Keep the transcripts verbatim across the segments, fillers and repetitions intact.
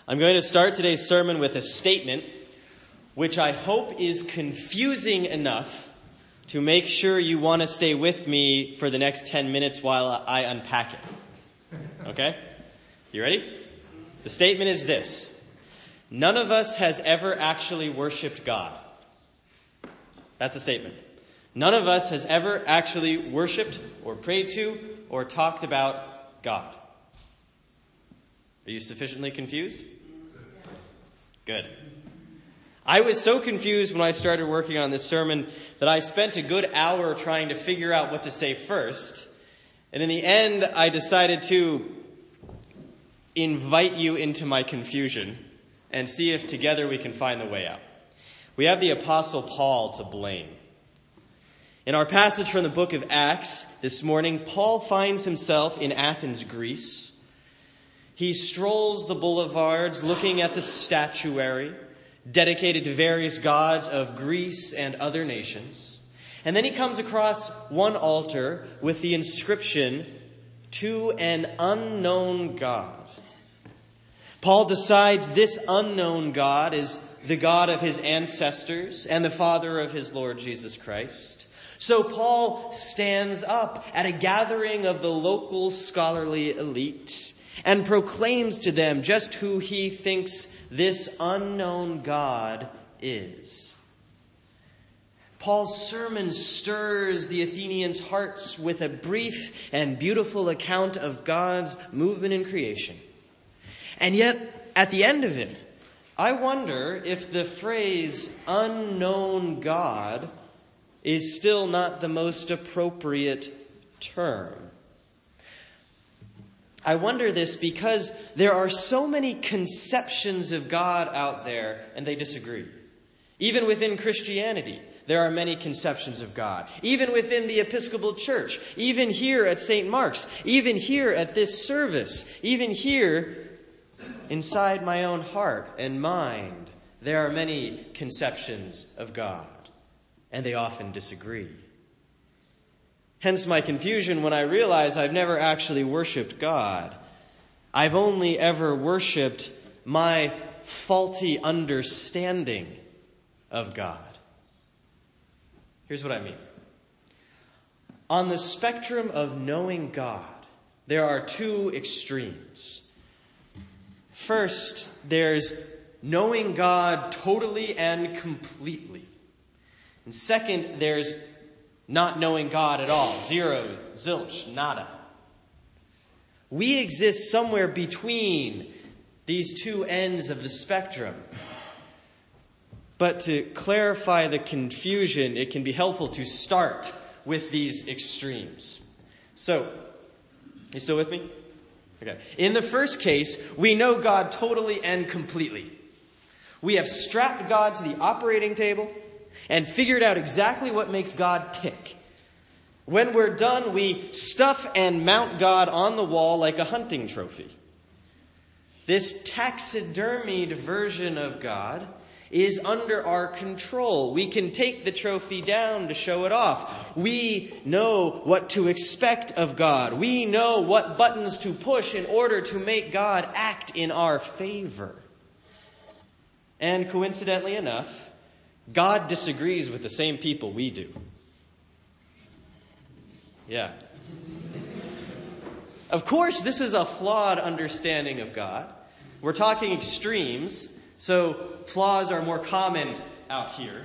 I'm going to start today's sermon with a statement which I hope is confusing enough to make sure you want to stay with me for the next ten minutes while I unpack it. Okay? You ready? The statement is this. None of us has ever actually worshipped God. That's the statement. None of us has ever actually worshipped or prayed to or talked about God. Are you sufficiently confused? Good. I was so confused when I started working on this sermon that I spent a good hour trying to figure out what to say first. And in the end, I decided to invite you into my confusion and see if together we can find the way out. We have the Apostle Paul to blame. In our passage from the book of Acts this morning, Paul finds himself in Athens, Greece. He strolls the boulevards looking at the statuary dedicated to various gods of Greece and other nations. And then he comes across one altar with the inscription, "To an unknown God." Paul decides this unknown God is the God of his ancestors and the Father of his Lord Jesus Christ. So Paul stands up at a gathering of the local scholarly elite and proclaims to them just who he thinks this unknown God is. Paul's sermon stirs the Athenians' hearts with a brief and beautiful account of God's movement in creation. And yet, at the end of it, I wonder if the phrase unknown God is still not the most appropriate term. I wonder this because there are so many conceptions of God out there and they disagree. Even within Christianity, there are many conceptions of God. Even within the Episcopal Church, even here at Saint Mark's, even here at this service, even here inside my own heart and mind, there are many conceptions of God, and they often disagree. Hence my confusion when I realize I've never actually worshipped God. I've only ever worshipped my faulty understanding of God. Here's what I mean. On the spectrum of knowing God, there are two extremes. First, there's knowing God totally and completely. And second, there's not knowing God at all. Zero, zilch, nada. We exist somewhere between these two ends of the spectrum. But to clarify the confusion, it can be helpful to start with these extremes. So, you still with me? Okay. In the first case, we know God totally and completely. We have strapped God to the operating table and figured out exactly what makes God tick. When we're done, we stuff and mount God on the wall like a hunting trophy. This taxidermied version of God is under our control. We can take the trophy down to show it off. We know what to expect of God. We know what buttons to push in order to make God act in our favor. And coincidentally enough, God disagrees with the same people we do. Yeah. Of course, this is a flawed understanding of God. We're talking extremes, so flaws are more common out here.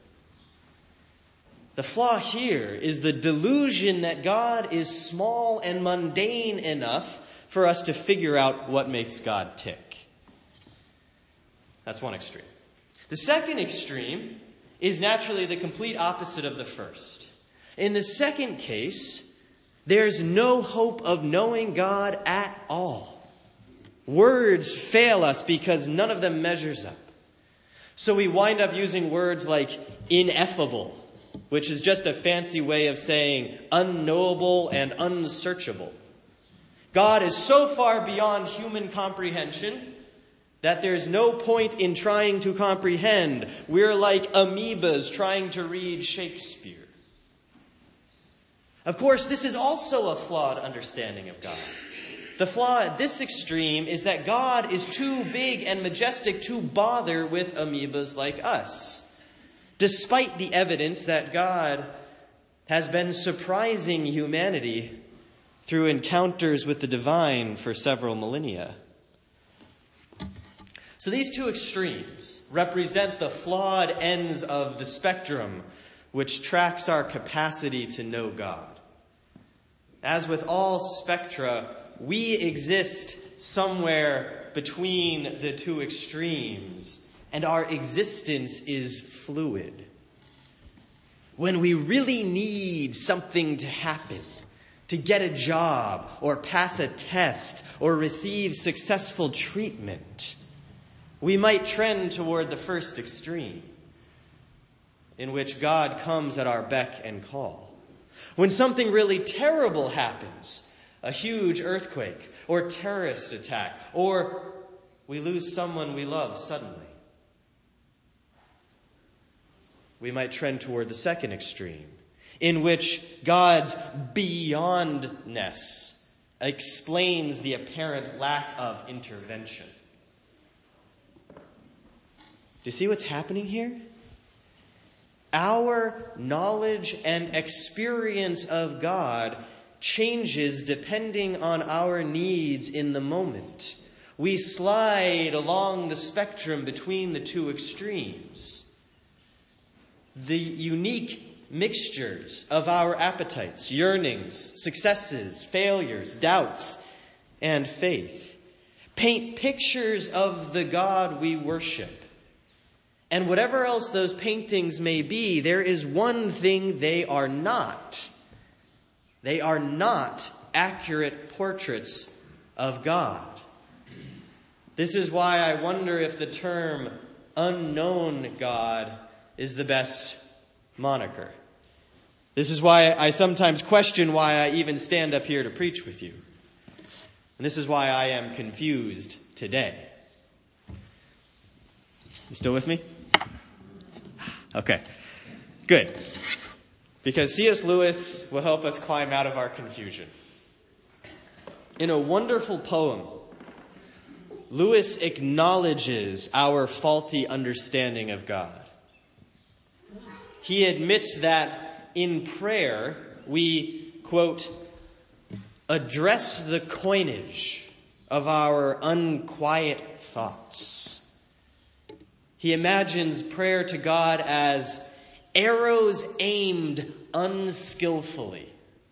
The flaw here is the delusion that God is small and mundane enough for us to figure out what makes God tick. That's one extreme. The second extreme is naturally the complete opposite of the first. In the second case, there's no hope of knowing God at all. Words fail us because none of them measures up. So we wind up using words like ineffable, which is just a fancy way of saying unknowable and unsearchable. God is so far beyond human comprehension that there's no point in trying to comprehend. We're like amoebas trying to read Shakespeare. Of course, this is also a flawed understanding of God. The flaw at this extreme is that God is too big and majestic to bother with amoebas like us, despite the evidence that God has been surprising humanity through encounters with the divine for several millennia. So these two extremes represent the flawed ends of the spectrum which tracks our capacity to know God. As with all spectra, we exist somewhere between the two extremes, and our existence is fluid. When we really need something to happen, to get a job, or pass a test, or receive successful treatment, we might trend toward the first extreme, in which God comes at our beck and call. When something really terrible happens, a huge earthquake, or terrorist attack, or we lose someone we love suddenly, we might trend toward the second extreme, in which God's beyondness explains the apparent lack of intervention. Do you see what's happening here? Our knowledge and experience of God changes depending on our needs in the moment. We slide along the spectrum between the two extremes. The unique mixtures of our appetites, yearnings, successes, failures, doubts, and faith paint pictures of the God we worship. And whatever else those paintings may be, there is one thing they are not. They are not accurate portraits of God. This is why I wonder if the term unknown God is the best moniker. This is why I sometimes question why I even stand up here to preach with you. And this is why I am confused today. You still with me? Okay, good. Because C S Lewis will help us climb out of our confusion. In a wonderful poem, Lewis acknowledges our faulty understanding of God. He admits that in prayer we, quote, address the coinage of our unquiet thoughts. He imagines prayer to God as arrows aimed unskillfully.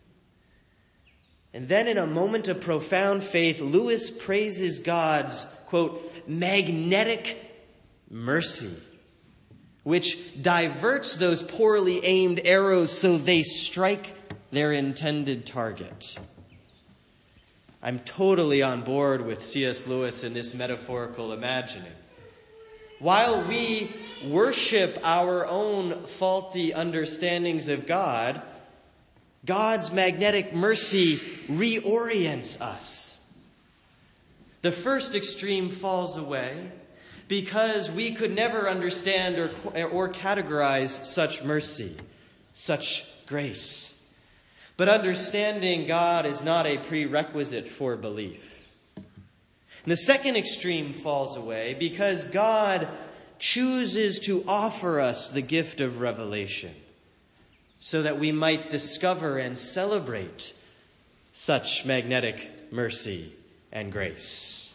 And then in a moment of profound faith, Lewis praises God's, quote, magnetic mercy, which diverts those poorly aimed arrows so they strike their intended target. I'm totally on board with C S Lewis in this metaphorical imagining. While we worship our own faulty understandings of God, God's magnetic mercy reorients us. The first extreme falls away because we could never understand or, or categorize such mercy, such grace. But understanding God is not a prerequisite for belief. And the second extreme falls away because God chooses to offer us the gift of revelation so that we might discover and celebrate such magnetic mercy and grace.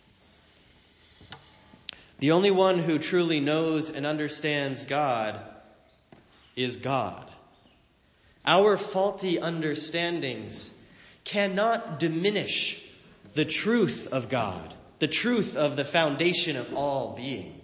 The only one who truly knows and understands God is God. Our faulty understandings cannot diminish the truth of God, the truth of the foundation of all being.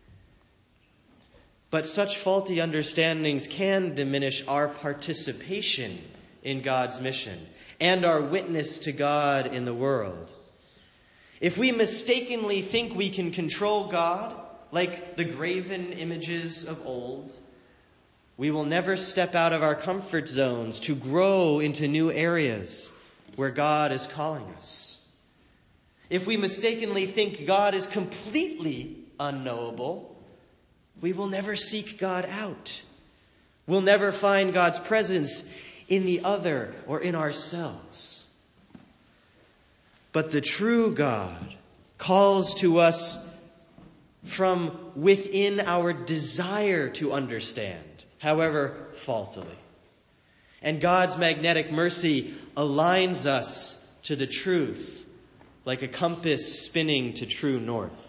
But such faulty understandings can diminish our participation in God's mission and our witness to God in the world. If we mistakenly think we can control God, like the graven images of old, we will never step out of our comfort zones to grow into new areas where God is calling us. If we mistakenly think God is completely unknowable, we will never seek God out. We'll never find God's presence in the other or in ourselves. But the true God calls to us from within our desire to understand, however faultily. And God's magnetic mercy aligns us to the truth, like a compass spinning to true north.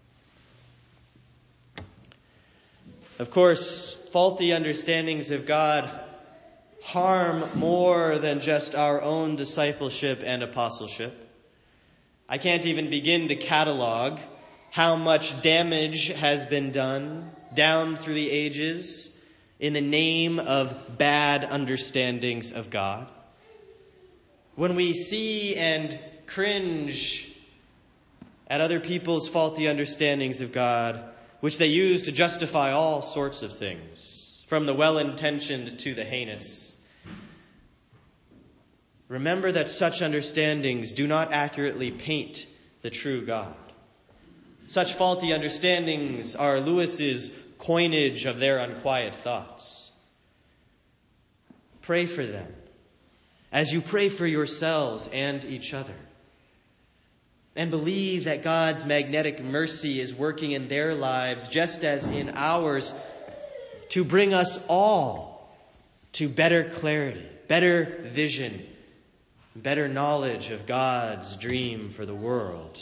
Of course, faulty understandings of God harm more than just our own discipleship and apostleship. I can't even begin to catalog how much damage has been done down through the ages in the name of bad understandings of God. When we see and cringe at other people's faulty understandings of God, which they use to justify all sorts of things, from the well-intentioned to the heinous, remember that such understandings do not accurately paint the true God. Such faulty understandings are Lewis's coinage of their unquiet thoughts. Pray for them as you pray for yourselves and each other. And believe that God's magnetic mercy is working in their lives just as in ours to bring us all to better clarity, better vision, better knowledge of God's dream for the world.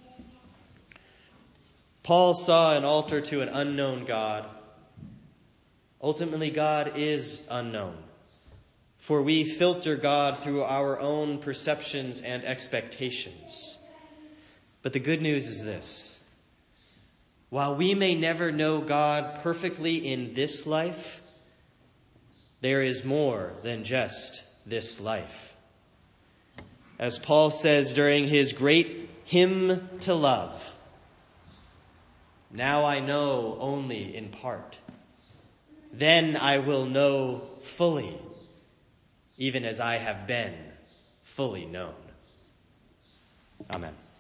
Paul saw an altar to an unknown God. Ultimately, God is unknown, for we filter God through our own perceptions and expectations. But the good news is this: while we may never know God perfectly in this life, there is more than just this life. As Paul says during his great hymn to love, "Now I know only in part. Then I will know fully, even as I have been fully known." Amen.